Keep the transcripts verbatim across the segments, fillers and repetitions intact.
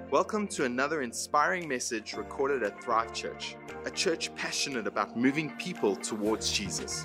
Welcome to another inspiring message recorded at Thrive Church, a church passionate about moving people towards Jesus.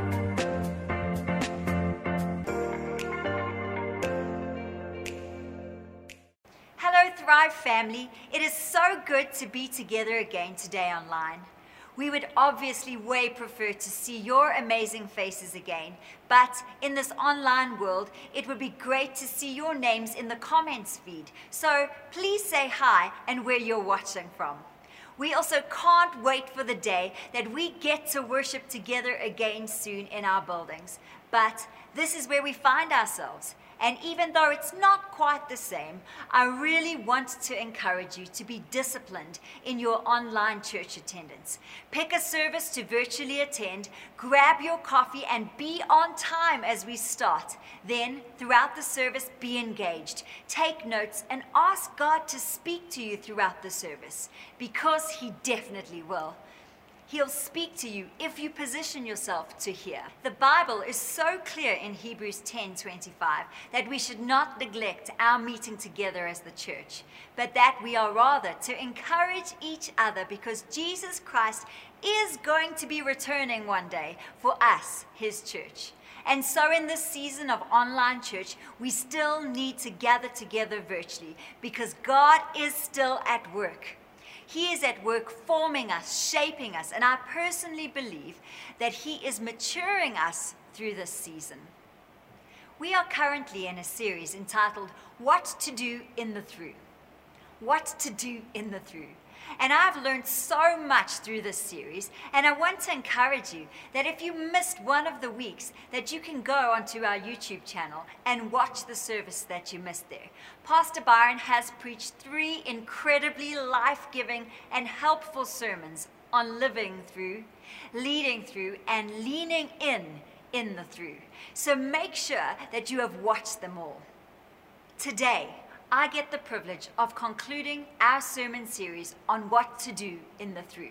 Hello, Thrive family. It is so good to be together again today online. We would obviously way prefer to see your amazing faces again, but in this online world, it would be great to see your names in the comments feed. So please say hi and where you're watching from. We also can't wait for the day that we get to worship together again soon in our buildings. But this is where we find ourselves. And even though it's not quite the same, I really want to encourage you to be disciplined in your online church attendance. Pick a service to virtually attend, grab your coffee, and be on time as we start. Then, throughout the service, be engaged. Take notes and ask God to speak to you throughout the service, because He definitely will. He'll speak to you if you position yourself to hear. The Bible is so clear in Hebrews ten twenty-five that we should not neglect our meeting together as the church, but that we are rather to encourage each other, because Jesus Christ is going to be returning one day for us, His church. And so in this season of online church, we still need to gather together virtually, because God is still at work. He is at work forming us, shaping us, and I personally believe that He is maturing us through this season. We are currently in a series entitled, What to Do in the Through. What to do in the through. And I've learned so much through this series, and I want to encourage you that if you missed one of the weeks, that you can go onto our YouTube channel and watch the service that you missed there. Pastor Byron has preached three incredibly life-giving and helpful sermons on living through, leading through, and leaning in in the through. So make sure that you have watched them all. Today, I get the privilege of concluding our sermon series on what to do in the through.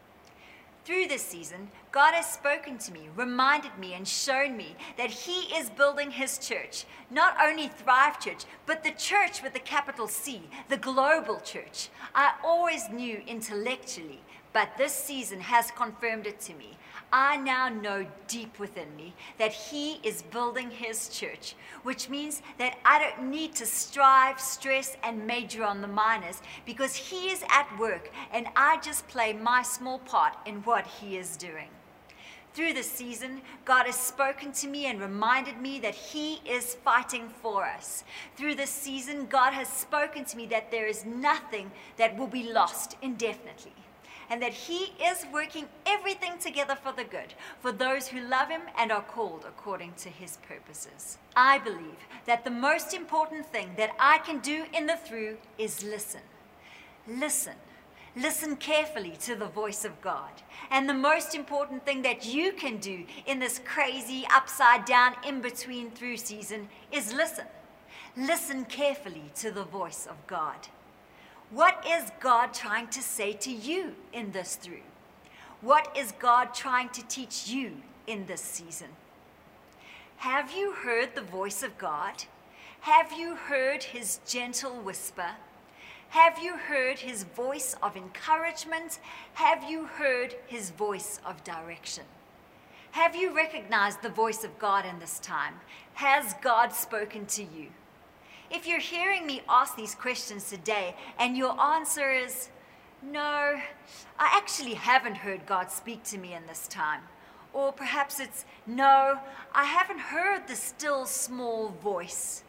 Through this season, God has spoken to me, reminded me, and shown me that He is building His church. Not only Thrive Church, but the church with the capital C, the global church. I always knew intellectually, but this season has confirmed it to me. I now know deep within me that He is building His church, which means that I don't need to strive, stress, and major on the minors, because He is at work and I just play my small part in what He is doing. Through this season, God has spoken to me and reminded me that He is fighting for us. Through this season, God has spoken to me that there is nothing that will be lost indefinitely, and that He is working everything together for the good, for those who love Him and are called according to His purposes. I believe that the most important thing that I can do in the through is listen. Listen. Listen carefully to the voice of God. And the most important thing that you can do in this crazy, upside down, in-between through season is listen. Listen carefully to the voice of God. What is God trying to say to you in this through? What is God trying to teach you in this season? Have you heard the voice of God? Have you heard His gentle whisper? Have you heard His voice of encouragement? Have you heard His voice of direction? Have you recognized the voice of God in this time? Has God spoken to you? If you're hearing me ask these questions today and your answer is, no, I actually haven't heard God speak to me in this time. Or perhaps it's, no, I haven't heard the still small voice.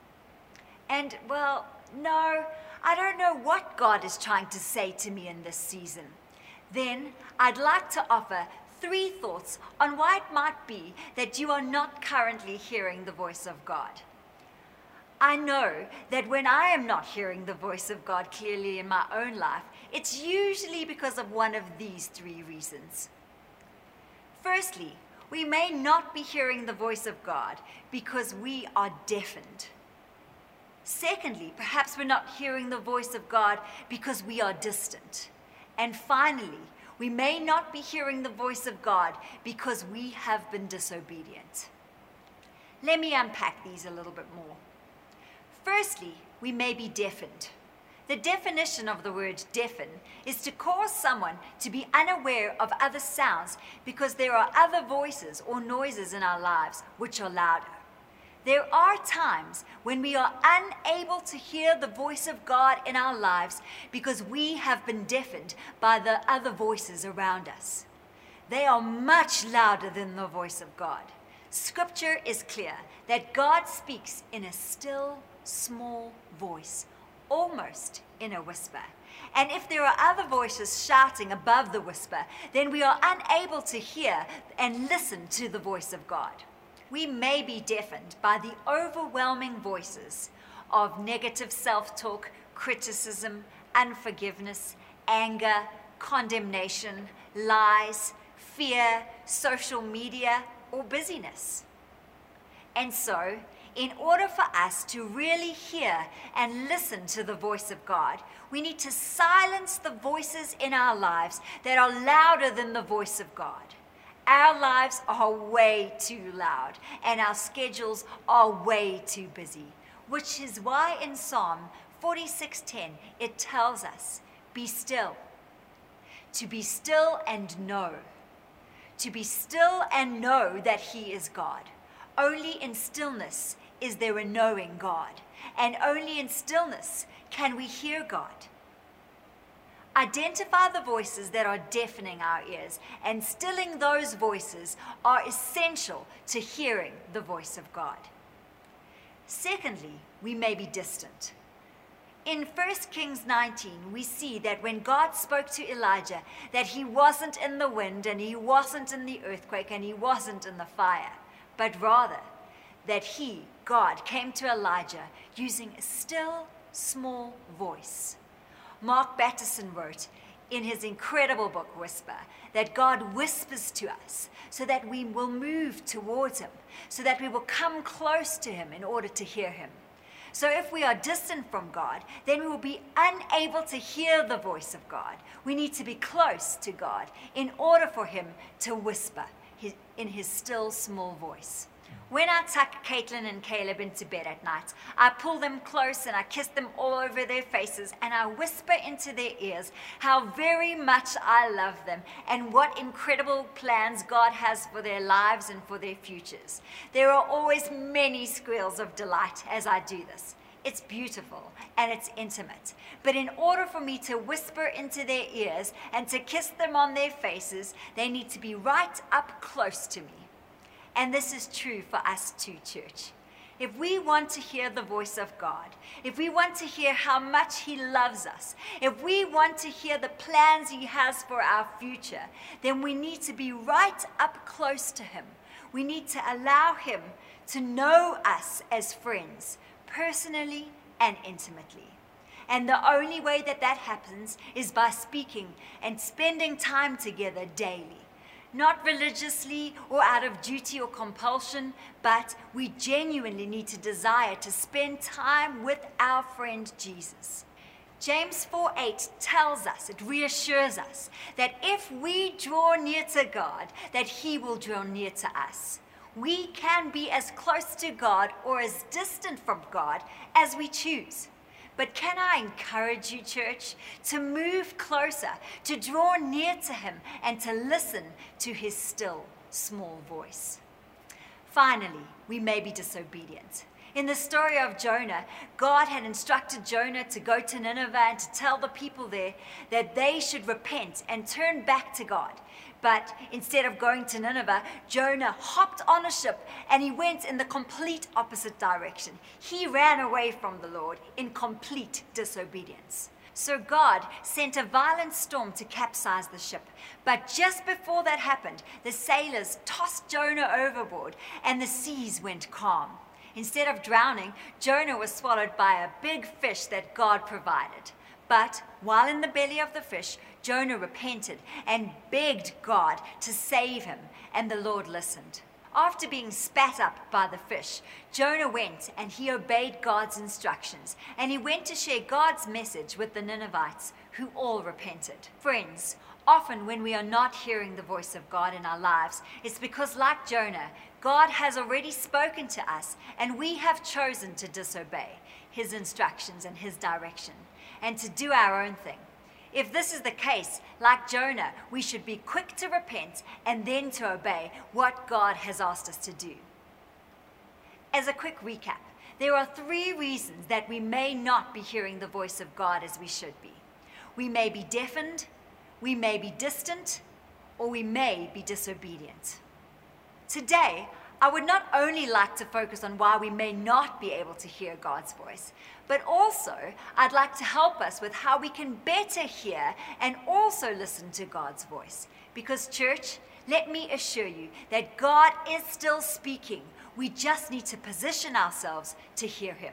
And well, no, I don't know what God is trying to say to me in this season. Then I'd like to offer three thoughts on why it might be that you are not currently hearing the voice of God. I know that when I am not hearing the voice of God clearly in my own life, it's usually because of one of these three reasons. Firstly, we may not be hearing the voice of God because we are deafened. Secondly, perhaps we're not hearing the voice of God because we are distant. And finally, we may not be hearing the voice of God because we have been disobedient. Let me unpack these a little bit more. Firstly, we may be deafened. The definition of the word deafen is to cause someone to be unaware of other sounds because there are other voices or noises in our lives which are louder. There are times when we are unable to hear the voice of God in our lives because we have been deafened by the other voices around us. They are much louder than the voice of God. Scripture is clear that God speaks in a still, small voice, almost in a whisper. And if there are other voices shouting above the whisper, then we are unable to hear and listen to the voice of God. We may be deafened by the overwhelming voices of negative self-talk, criticism, unforgiveness, anger, condemnation, lies, fear, social media, or busyness. And so, in order for us to really hear and listen to the voice of God, we need to silence the voices in our lives that are louder than the voice of God. Our lives are way too loud, and our schedules are way too busy, which is why in Psalm forty-six ten it tells us, be still. To be still and know. To be still and know that He is God. Only in stillness is there a knowing God, and only in stillness can we hear God. Identify the voices that are deafening our ears, and stilling those voices are essential to hearing the voice of God. Secondly, we may be distant. In First Kings nineteen, we see that when God spoke to Elijah, that he wasn't in the wind, and he wasn't in the earthquake, and he wasn't in the fire, but rather that he, God, came to Elijah using a still, small voice. Mark Batterson wrote in his incredible book, Whisper, that God whispers to us so that we will move towards Him, so that we will come close to Him in order to hear Him. So if we are distant from God, then we will be unable to hear the voice of God. We need to be close to God in order for Him to whisper in His still, small voice. When I tuck Caitlin and Caleb into bed at night, I pull them close and I kiss them all over their faces, and I whisper into their ears how very much I love them and what incredible plans God has for their lives and for their futures. There are always many squeals of delight as I do this. It's beautiful and it's intimate. But in order for me to whisper into their ears and to kiss them on their faces, they need to be right up close to me. And this is true for us too, church. If we want to hear the voice of God, if we want to hear how much He loves us, if we want to hear the plans He has for our future, then we need to be right up close to Him. We need to allow Him to know us as friends, personally and intimately. And the only way that that happens is by speaking and spending time together daily. Not religiously or out of duty or compulsion, but we genuinely need to desire to spend time with our friend Jesus. James four eight tells us, it reassures us, that if we draw near to God, that He will draw near to us. We can be as close to God or as distant from God as we choose. But can I encourage you, church, to move closer, to draw near to Him, and to listen to His still, small voice? Finally, we may be disobedient. In the story of Jonah, God had instructed Jonah to go to Nineveh and to tell the people there that they should repent and turn back to God. But instead of going to Nineveh, Jonah hopped on a ship and he went in the complete opposite direction. He ran away from the Lord in complete disobedience. So God sent a violent storm to capsize the ship. But just before that happened, the sailors tossed Jonah overboard and the seas went calm. Instead of drowning, Jonah was swallowed by a big fish that God provided. But while in the belly of the fish, Jonah repented and begged God to save him, and the Lord listened. After being spat up by the fish, Jonah went and he obeyed God's instructions, and he went to share God's message with the Ninevites, who all repented. Friends, often when we are not hearing the voice of God in our lives, it's because, like Jonah, God has already spoken to us, and we have chosen to disobey His instructions and His direction. and to do our own thing. If this is the case, like Jonah, we should be quick to repent and then to obey what God has asked us to do. As a quick recap, there are three reasons that we may not be hearing the voice of God as we should be. We may be deafened, we may be distant, or we may be disobedient. Today, I would not only like to focus on why we may not be able to hear God's voice, but also I'd like to help us with how we can better hear and also listen to God's voice. Because, church, let me assure you that God is still speaking. We just need to position ourselves to hear him.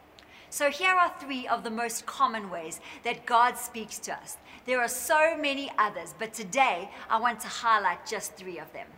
So here are three of the most common ways that God speaks to us. There are so many others, but today I want to highlight just three of them.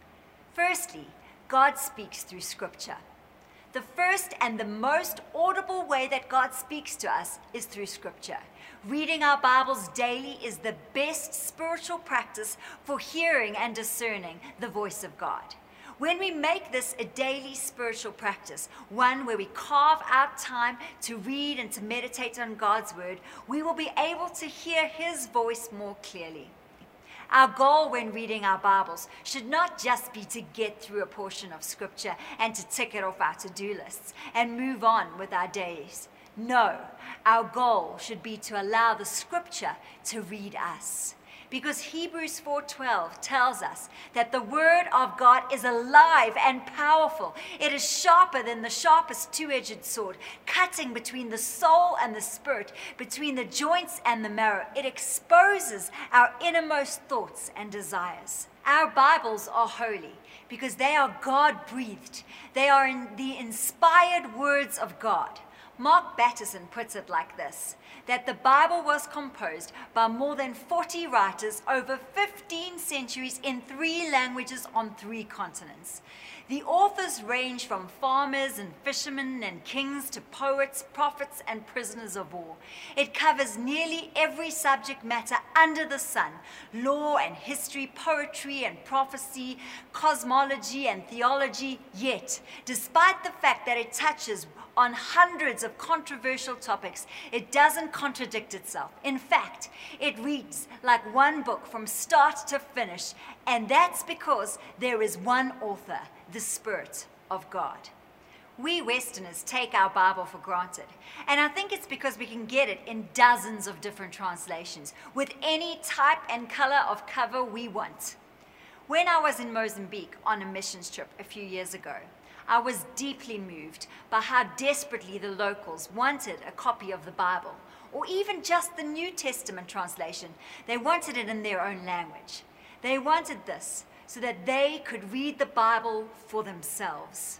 Firstly, God speaks through Scripture. The first and the most audible way that God speaks to us is through Scripture. Reading our Bibles daily is the best spiritual practice for hearing and discerning the voice of God. When we make this a daily spiritual practice, one where we carve out time to read and to meditate on God's word, we will be able to hear his voice more clearly. Our goal when reading our Bibles should not just be to get through a portion of Scripture and to tick it off our to-do lists and move on with our days. No, our goal should be to allow the Scripture to read us. Because Hebrews four twelve tells us that the Word of God is alive and powerful. It is sharper than the sharpest two-edged sword, cutting between the soul and the spirit, between the joints and the marrow. It exposes our innermost thoughts and desires. Our Bibles are holy because they are God-breathed. They are in the inspired words of God. Mark Batterson puts it like this, that the Bible was composed by more than forty writers over fifteen centuries in three languages on three continents. The authors range from farmers and fishermen and kings to poets, prophets, and prisoners of war. It covers nearly every subject matter under the sun: law and history, poetry and prophecy, cosmology and theology. Yet, despite the fact that it touches on hundreds of controversial topics, it doesn't contradict itself. In fact, it reads like one book from start to finish, and that's because there is one author, the Spirit of God. We Westerners take our Bible for granted, and I think it's because we can get it in dozens of different translations, with any type and color of cover we want. When I was in Mozambique on a missions trip a few years ago, I was deeply moved by how desperately the locals wanted a copy of the Bible, or even just the New Testament translation. They wanted it in their own language. They wanted this so that they could read the Bible for themselves.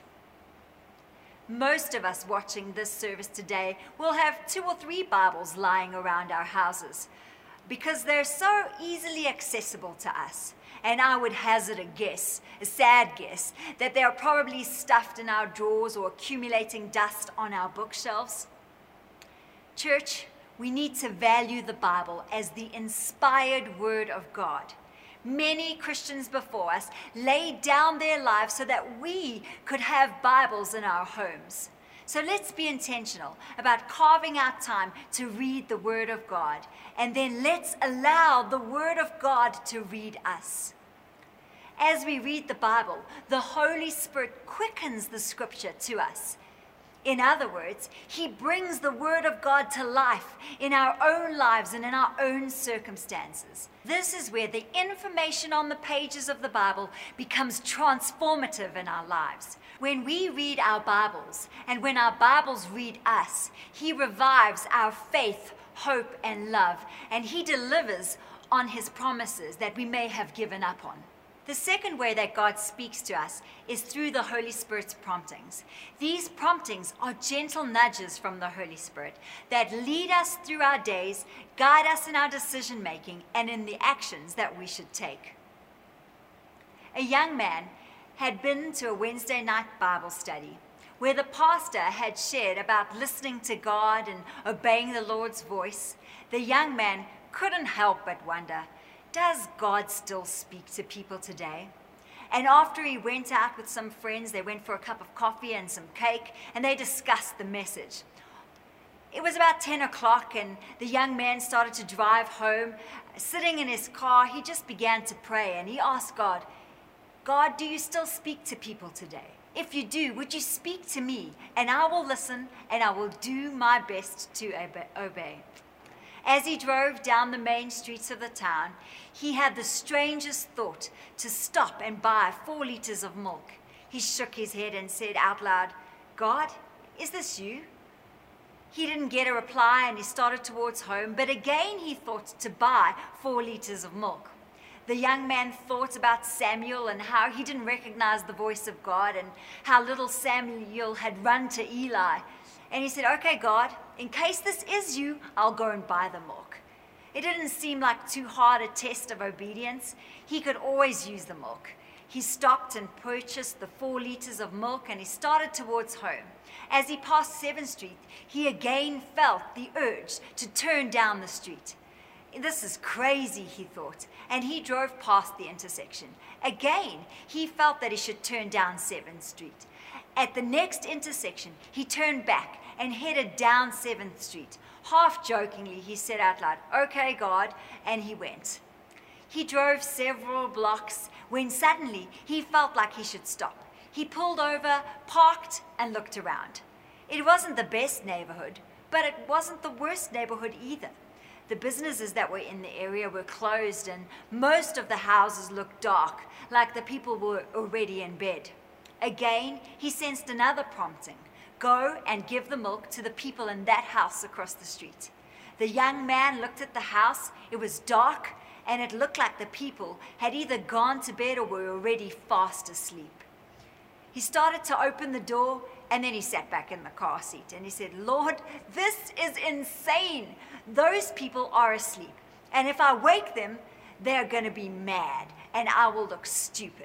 Most of us watching this service today will have two or three Bibles lying around our houses because they're so easily accessible to us. And I would hazard a guess, a sad guess, that they are probably stuffed in our drawers or accumulating dust on our bookshelves. Church, we need to value the Bible as the inspired Word of God. Many Christians before us laid down their lives so that we could have Bibles in our homes. So let's be intentional about carving out time to read the Word of God, and then let's allow the Word of God to read us. As we read the Bible, the Holy Spirit quickens the Scripture to us. In other words, he brings the Word of God to life in our own lives and in our own circumstances. This is where the information on the pages of the Bible becomes transformative in our lives. When we read our Bibles, and when our Bibles read us, he revives our faith, hope, and love, and he delivers on his promises that we may have given up on. The second way that God speaks to us is through the Holy Spirit's promptings. These promptings are gentle nudges from the Holy Spirit that lead us through our days, guide us in our decision making, and in the actions that we should take. A young man had been to a Wednesday night Bible study where the pastor had shared about listening to God and obeying the Lord's voice. The young man couldn't help but wonder, does God still speak to people today? And after he went out with some friends, they went for a cup of coffee and some cake, and they discussed the message. It was about ten o'clock, and the young man started to drive home. Sitting in his car, he just began to pray, and he asked God, God, do you still speak to people today? If you do, would you speak to me? And I will listen, and I will do my best to obey. As he drove down the main streets of the town, he had the strangest thought to stop and buy four liters of milk. He shook his head and said out loud, God, is this you? He didn't get a reply, and he started towards home, but again he thought to buy four liters of milk. The young man thought about Samuel and how he didn't recognize the voice of God, and how little Samuel had run to Eli. And he said, okay, God, in case this is you, I'll go and buy the milk. It didn't seem like too hard a test of obedience. He could always use the milk. He stopped and purchased the four liters of milk, and he started towards home. As he passed seventh street, he again felt the urge to turn down the street. This is crazy, he thought, and he drove past the intersection. Again, he felt that he should turn down seventh street. At the next intersection, he turned back and headed down seventh street. Half jokingly, he said out loud, okay, God, and he went. He drove several blocks when suddenly he felt like he should stop. He pulled over, parked, and looked around. It wasn't the best neighborhood, but it wasn't the worst neighborhood either. The businesses that were in the area were closed, and most of the houses looked dark, like the people were already in bed. Again, he sensed another prompting. Go and give the milk to the people in that house across the street. The young man looked at the house. It was dark, and it looked like the people had either gone to bed or were already fast asleep. He started to open the door, and then he sat back in the car seat, and he said, Lord, this is insane. Those people are asleep, and if I wake them, they're going to be mad, and I will look stupid.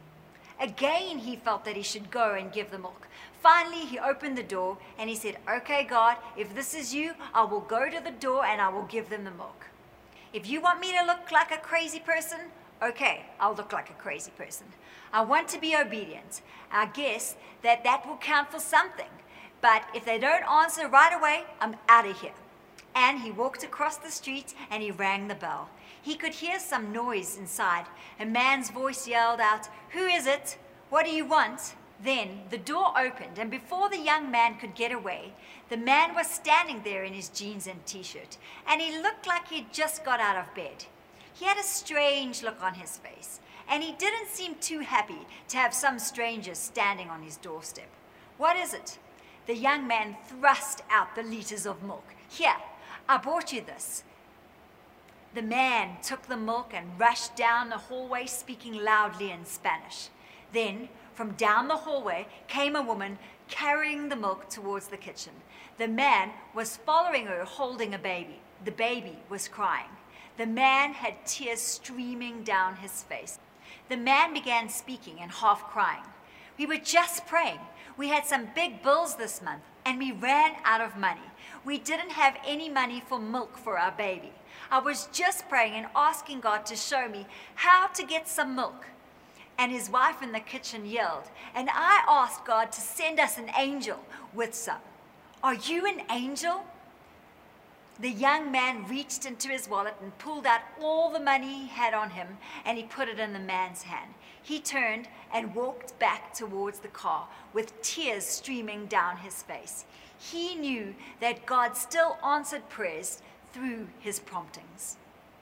Again, he felt that he should go and give the milk. Finally, he opened the door, and he said, okay, God, if this is you, I will go to the door, and I will give them the milk. If you want me to look like a crazy person, okay, I'll look like a crazy person. I want to be obedient. I guess that that will count for something. But if they don't answer right away, I'm out of here. And he walked across the street and he rang the bell. He could hear some noise inside. A man's voice yelled out, who is it? What do you want? Then the door opened, and before the young man could get away, the man was standing there in his jeans and t-shirt, and he looked like he'd just got out of bed. He had a strange look on his face, and he didn't seem too happy to have some stranger standing on his doorstep. What is it? The young man thrust out the liters of milk. Here, I brought you this. The man took the milk and rushed down the hallway speaking loudly in Spanish. Then, from down the hallway came a woman carrying the milk towards the kitchen. The man was following her holding a baby. The baby was crying. The man had tears streaming down his face. The man began speaking and half crying. We were just praying. We had some big bills this month, and we ran out of money. We didn't have any money for milk for our baby. I was just praying and asking God to show me how to get some milk. And his wife in the kitchen yelled, and I asked God to send us an angel with some. Are you an angel? The young man reached into his wallet and pulled out all the money he had on him, and he put it in the man's hand. He turned and walked back towards the car with tears streaming down his face. He knew that God still answered prayers through his promptings.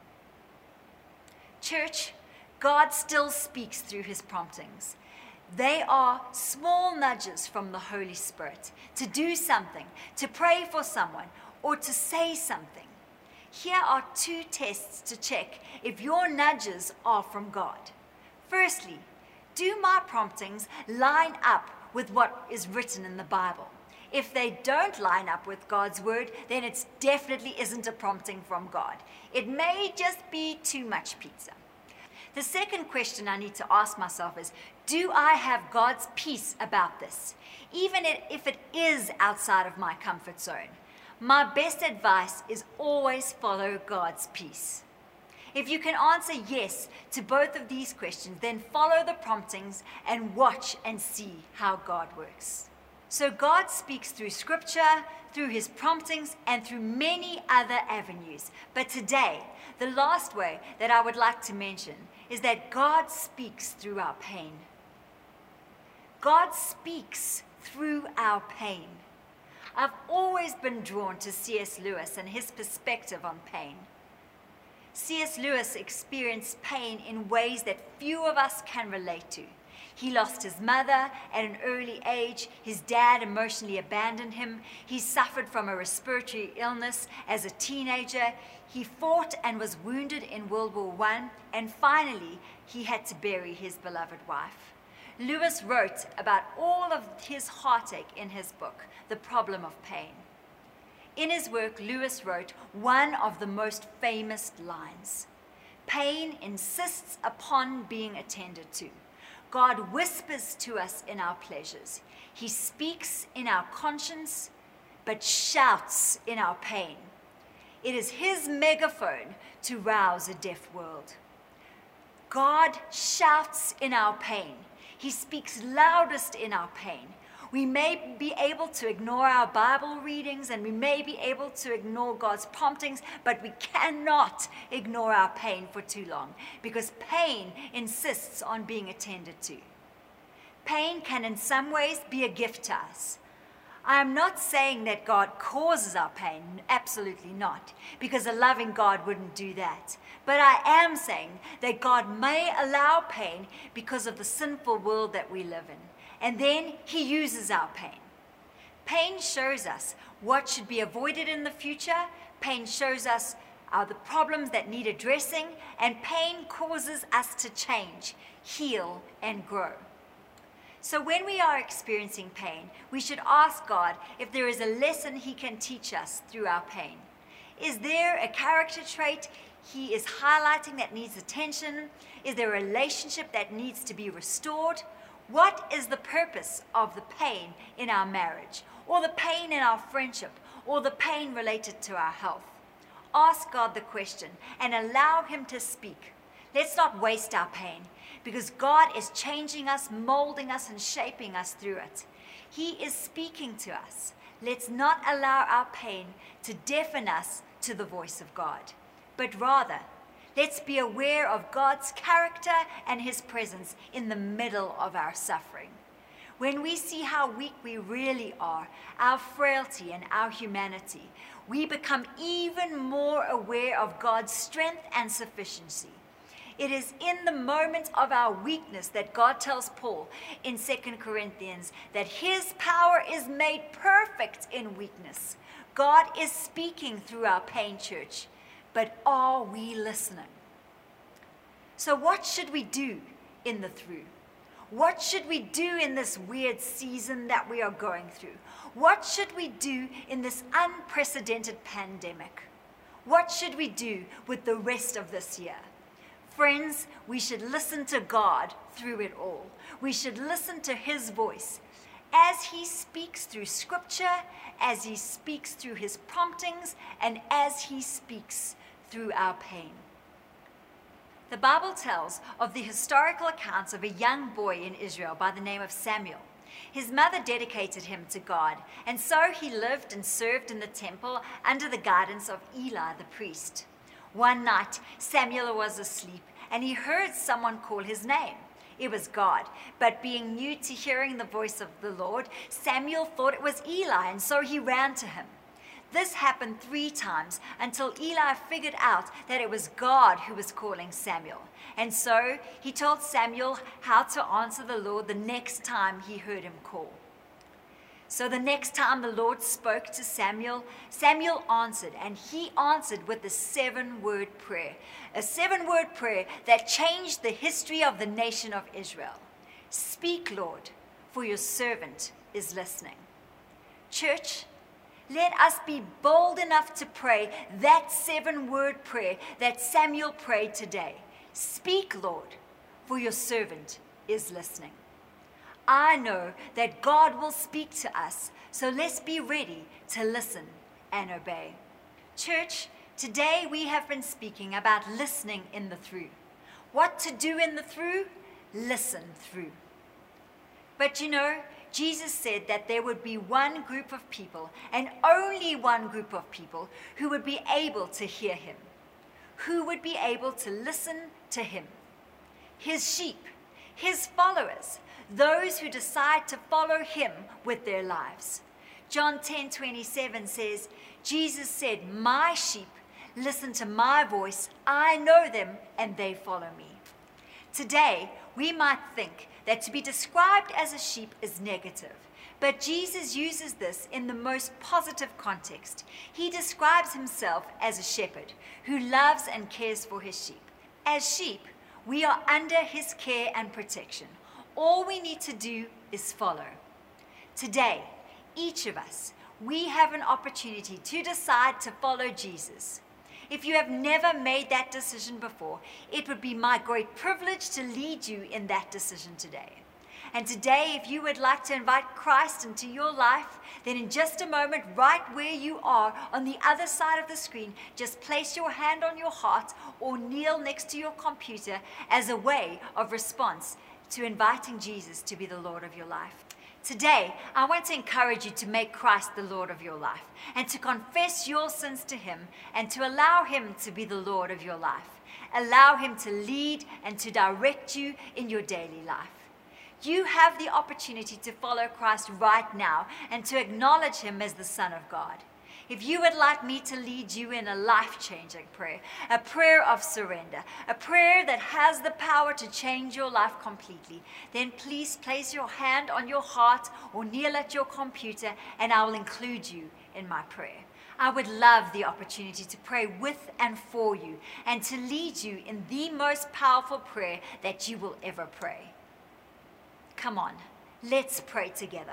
Church, God still speaks through his promptings. They are small nudges from the Holy Spirit to do something, to pray for someone, or to say something. Here are two tests to check if your nudges are from God. Firstly, do my promptings line up with what is written in the Bible? If they don't line up with God's word, then it definitely isn't a prompting from God. It may just be too much pizza. The second question I need to ask myself is, do I have God's peace about this, even if it is outside of my comfort zone? My best advice is always follow God's peace. If you can answer yes to both of these questions, then follow the promptings and watch and see how God works. So God speaks through scripture, through his promptings, and through many other avenues. But today, the last way that I would like to mention is that God speaks through our pain. God speaks through our pain. I've always been drawn to C S Lewis and his perspective on pain. C S Lewis experienced pain in ways that few of us can relate to. He lost his mother at an early age. His dad emotionally abandoned him. He suffered from a respiratory illness as a teenager. He fought and was wounded in World War One. And finally, he had to bury his beloved wife. Lewis wrote about all of his heartache in his book, The Problem of Pain. In his work, Lewis wrote one of the most famous lines: "Pain insists upon being attended to. God whispers to us in our pleasures. He speaks in our conscience, but shouts in our pain. It is his megaphone to rouse a deaf world." God shouts in our pain. He speaks loudest in our pain. We may be able to ignore our Bible readings and we may be able to ignore God's promptings, but we cannot ignore our pain for too long because pain insists on being attended to. Pain can in some ways be a gift to us. I am not saying that God causes our pain, absolutely not, because a loving God wouldn't do that. But I am saying that God may allow pain because of the sinful world that we live in. And then he uses our pain. Pain shows us what should be avoided in the future. Pain shows us uh, the problems that need addressing. And pain causes us to change, heal, and grow. So when we are experiencing pain, we should ask God if there is a lesson he can teach us through our pain. Is there a character trait he is highlighting that needs attention? Is there a relationship that needs to be restored? What is the purpose of the pain in our marriage, or the pain in our friendship, or the pain related to our health? Ask God the question and allow him to speak. Let's not waste our pain, because God is changing us, molding us, and shaping us through it. He is speaking to us. Let's not allow our pain to deafen us to the voice of God, but rather, let's be aware of God's character and his presence in the middle of our suffering. When we see how weak we really are, our frailty and our humanity, we become even more aware of God's strength and sufficiency. It is in the moment of our weakness that God tells Paul in Second Corinthians that his power is made perfect in weakness. God is speaking through our pain, church, but are we listening? So what should we do in the through? What should we do in this weird season that we are going through? What should we do in this unprecedented pandemic? What should we do with the rest of this year? Friends, we should listen to God through it all. We should listen to his voice as he speaks through scripture, as he speaks through his promptings, and as he speaks through our pain. The Bible tells of the historical accounts of a young boy in Israel by the name of Samuel. His mother dedicated him to God, and so he lived and served in the temple under the guidance of Eli the priest. One night, Samuel was asleep, and he heard someone call his name. It was God, but being new to hearing the voice of the Lord, Samuel thought it was Eli, and so he ran to him. This happened three times until Eli figured out that it was God who was calling Samuel. And so he told Samuel how to answer the Lord the next time he heard him call. So the next time the Lord spoke to Samuel, Samuel answered, and he answered with a seven-word prayer, a seven-word prayer that changed the history of the nation of Israel. Speak, Lord, for your servant is listening. Church, let us be bold enough to pray that seven-word prayer that Samuel prayed today. Speak, Lord, for your servant is listening. I know that God will speak to us, so let's be ready to listen and obey. Church, today we have been speaking about listening in the through. What to do in the through? Listen through. But you know, Jesus said that there would be one group of people, and only one group of people, who would be able to hear him, who would be able to listen to him. His sheep, his followers, those who decide to follow him with their lives. John ten twenty-seven says, Jesus said, "My sheep listen to my voice. I know them and they follow me." Today, we might think that to be described as a sheep is negative, but Jesus uses this in the most positive context. He describes himself as a shepherd who loves and cares for his sheep. As sheep, we are under his care and protection. All we need to do is follow. Today, each of us, we have an opportunity to decide to follow Jesus. If you have never made that decision before, it would be my great privilege to lead you in that decision today. And today, if you would like to invite Christ into your life, then in just a moment, right where you are on the other side of the screen, just place your hand on your heart or kneel next to your computer as a way of response to inviting Jesus to be the Lord of your life. Today, I want to encourage you to make Christ the Lord of your life and to confess your sins to him and to allow him to be the Lord of your life. Allow him to lead and to direct you in your daily life. You have the opportunity to follow Christ right now and to acknowledge him as the Son of God. If you would like me to lead you in a life-changing prayer, a prayer of surrender, a prayer that has the power to change your life completely, then please place your hand on your heart or kneel at your computer and I will include you in my prayer. I would love the opportunity to pray with and for you and to lead you in the most powerful prayer that you will ever pray. Come on, let's pray together.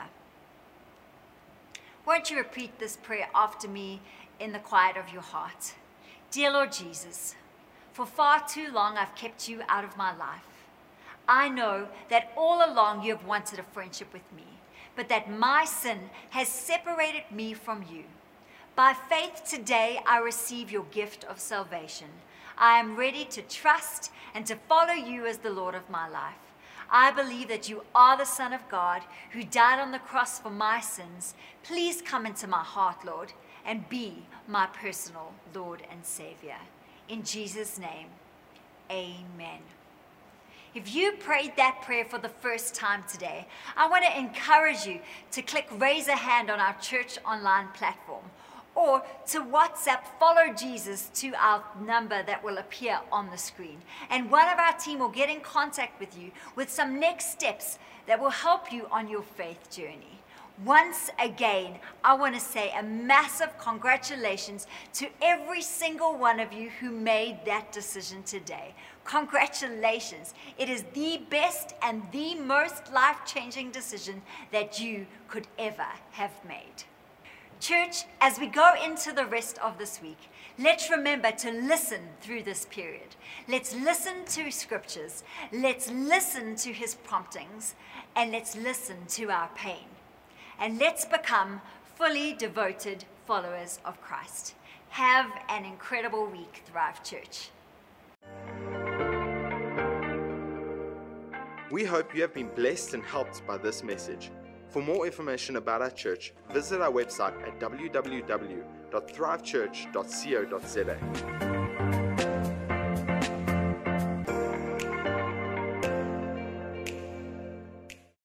Won't you repeat this prayer after me in the quiet of your heart? Dear Lord Jesus, for far too long I've kept you out of my life. I know that all along you have wanted a friendship with me, but that my sin has separated me from you. By faith today I receive your gift of salvation. I am ready to trust and to follow you as the Lord of my life. I believe that you are the Son of God who died on the cross for my sins. Please come into my heart, Lord, and be my personal Lord and Savior. In Jesus' name, amen. If you prayed that prayer for the first time today, I want to encourage you to click raise a hand on our church online platform, or to WhatsApp Follow Jesus to our number that will appear on the screen. And one of our team will get in contact with you with some next steps that will help you on your faith journey. Once again, I want to say a massive congratulations to every single one of you who made that decision today. Congratulations. It is the best and the most life-changing decision that you could ever have made. Church, as we go into the rest of this week, let's remember to listen through this period. Let's listen to scriptures, let's listen to his promptings, and let's listen to our pain. And let's become fully devoted followers of Christ. Have an incredible week, Thrive Church. We hope you have been blessed and helped by this message. For more information about our church, visit our website at w w w dot thrive church dot co dot z a.